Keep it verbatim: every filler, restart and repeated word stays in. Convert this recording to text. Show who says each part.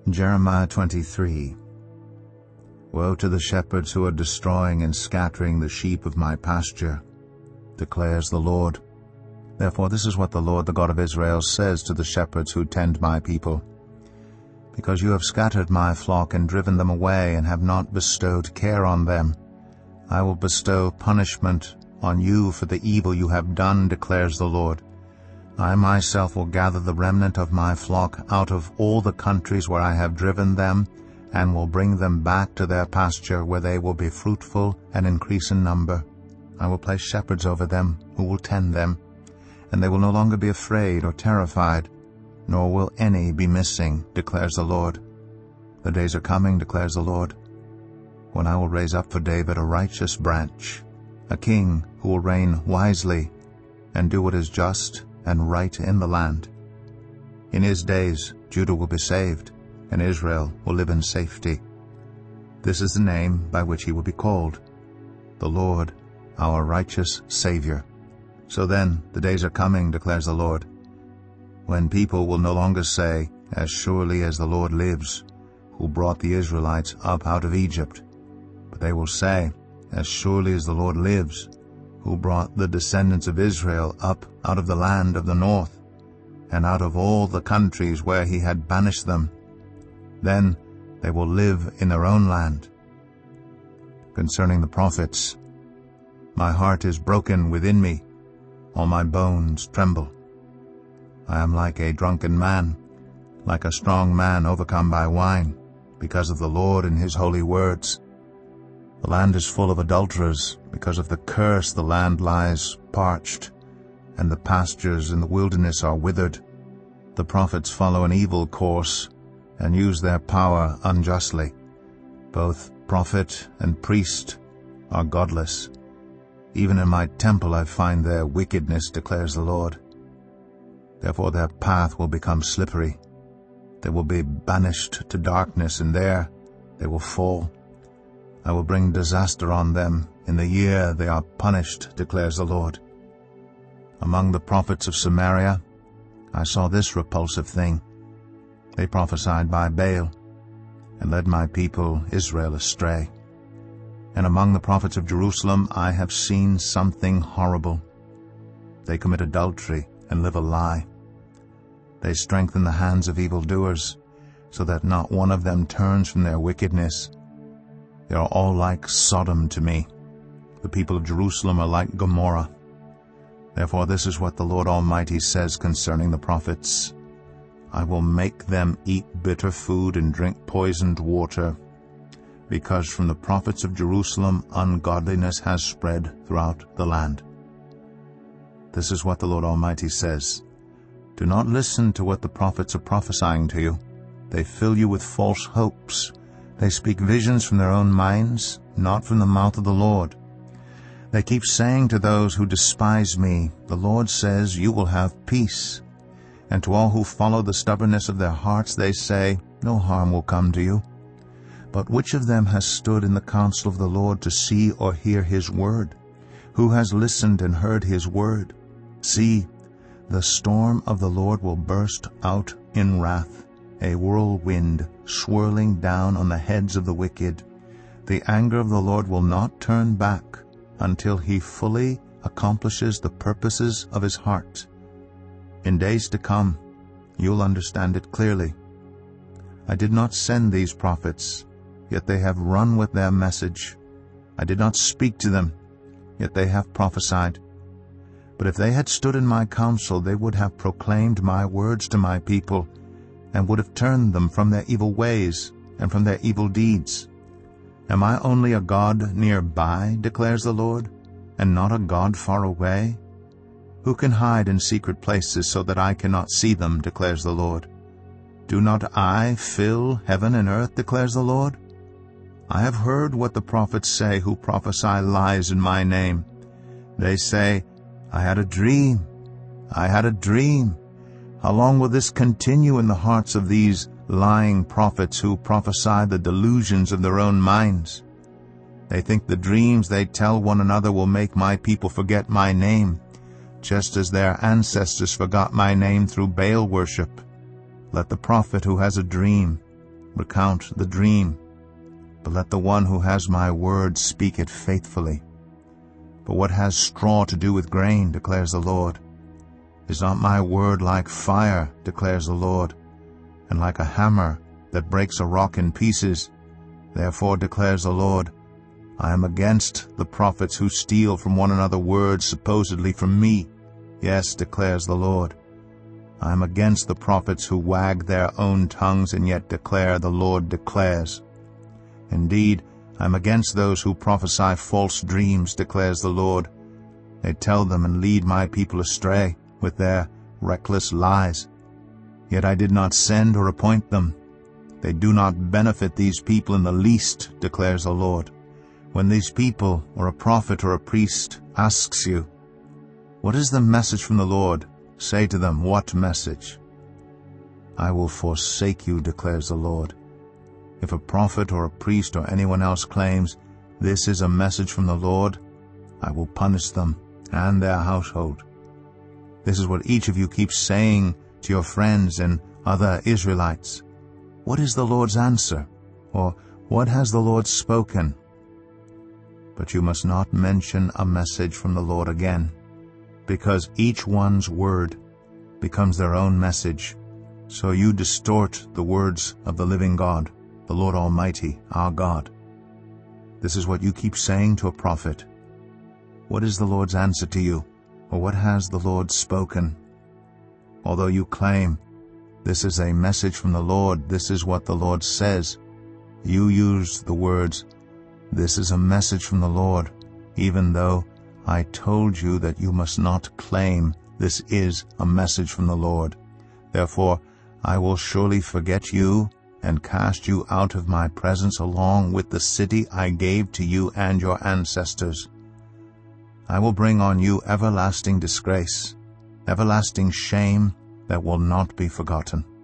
Speaker 1: Jeremiah twenty-three. Woe to the shepherds who are destroying and scattering the sheep of my pasture, declares the Lord. Therefore this is what the Lord, the God of Israel, says to the shepherds who tend my people. Because you have scattered my flock and driven them away and have not bestowed care on them, I will bestow punishment on you for the evil you have done, declares the Lord. I myself will gather the remnant of my flock out of all the countries where I have driven them, and will bring them back to their pasture, where they will be fruitful and increase in number. I will place shepherds over them who will tend them, and they will no longer be afraid or terrified, nor will any be missing, declares the Lord. The days are coming, declares the Lord, when I will raise up for David a righteous branch, a king who will reign wisely and do what is just and right in the land. In his days Judah will be saved, and Israel will live in safety. This is the name by which he will be called, the Lord, our righteous Savior. So then the days are coming, declares the Lord, when people will no longer say, As surely as the Lord lives, who brought the Israelites up out of Egypt, but they will say, As surely as the Lord lives, who brought the descendants of Israel up out of the land of the north, and out of all the countries where he had banished them. Then they will live in their own land. Concerning the prophets, my heart is broken within me, all my bones tremble. I am like a drunken man, like a strong man overcome by wine, because of the Lord and his holy words. The land is full of adulterers. Because of the curse the land lies parched, and the pastures in the wilderness are withered. The prophets follow an evil course, and use their power unjustly. Both prophet and priest are godless. Even in my temple I find their wickedness, declares the Lord. Therefore their path will become slippery. They will be banished to darkness, and there they will fall. I will bring disaster on them in the year they are punished, declares the Lord. Among the prophets of Samaria I saw this repulsive thing. They prophesied by Baal, and led my people Israel astray. And among the prophets of Jerusalem I have seen something horrible. They commit adultery and live a lie. They strengthen the hands of evildoers, so that not one of them turns from their wickedness. They are all like Sodom to me. The people of Jerusalem are like Gomorrah. Therefore this is what the Lord Almighty says concerning the prophets. I will make them eat bitter food and drink poisoned water, because from the prophets of Jerusalem ungodliness has spread throughout the land. This is what the Lord Almighty says. Do not listen to what the prophets are prophesying to you. They fill you with false hopes. They speak visions from their own minds, not from the mouth of the Lord. They keep saying to those who despise me, The Lord says, you will have peace. And to all who follow the stubbornness of their hearts they say, No harm will come to you. But which of them has stood in the counsel of the Lord to see or hear his word? Who has listened and heard his word? See, the storm of the Lord will burst out in wrath, a whirlwind swirling down on the heads of the wicked. The anger of the Lord will not turn back until he fully accomplishes the purposes of his heart. In days to come, you'll understand it clearly. I did not send these prophets, yet they have run with their message. I did not speak to them, yet they have prophesied. But if they had stood in my counsel, they would have proclaimed my words to my people, and would have turned them from their evil ways and from their evil deeds. Am I only a God nearby, declares the Lord, and not a God far away? Who can hide in secret places so that I cannot see them, declares the Lord? Do not I fill heaven and earth, declares the Lord? I have heard what the prophets say who prophesy lies in my name. They say, I had a dream, I had a dream. How long will this continue in the hearts of these lying prophets who prophesy the delusions of their own minds? They think the dreams they tell one another will make my people forget my name, just as their ancestors forgot my name through Baal worship. Let the prophet who has a dream recount the dream, but let the one who has my word speak it faithfully. For what has straw to do with grain, declares the Lord? Is not my word like fire, declares the Lord, and like a hammer that breaks a rock in pieces? Therefore, declares the Lord, I am against the prophets who steal from one another words supposedly from me. Yes, declares the Lord, I am against the prophets who wag their own tongues and yet declare, the Lord declares. Indeed, I am against those who prophesy false dreams, declares the Lord. They tell them and lead my people astray with their reckless lies. Yet I did not send or appoint them. They do not benefit these people in the least, declares the Lord. When these people, or a prophet or a priest, asks you, what is the message from the Lord? Say to them, what message? I will forsake you, declares the Lord. If a prophet or a priest or anyone else claims, this is a message from the Lord, I will punish them and their household. This is what each of you keeps saying to your friends and other Israelites. What is the Lord's answer? Or what has the Lord spoken? But you must not mention a message from the Lord again, because each one's word becomes their own message. So you distort the words of the living God, the Lord Almighty, our God. This is what you keep saying to a prophet. What is the Lord's answer to you? Or what has the Lord spoken? Although you claim, this is a message from the Lord, this is what the Lord says, you use the words, this is a message from the Lord, even though I told you that you must not claim this is a message from the Lord. Therefore, I will surely forget you and cast you out of my presence along with the city I gave to you and your ancestors. I will bring on you everlasting disgrace, everlasting shame that will not be forgotten.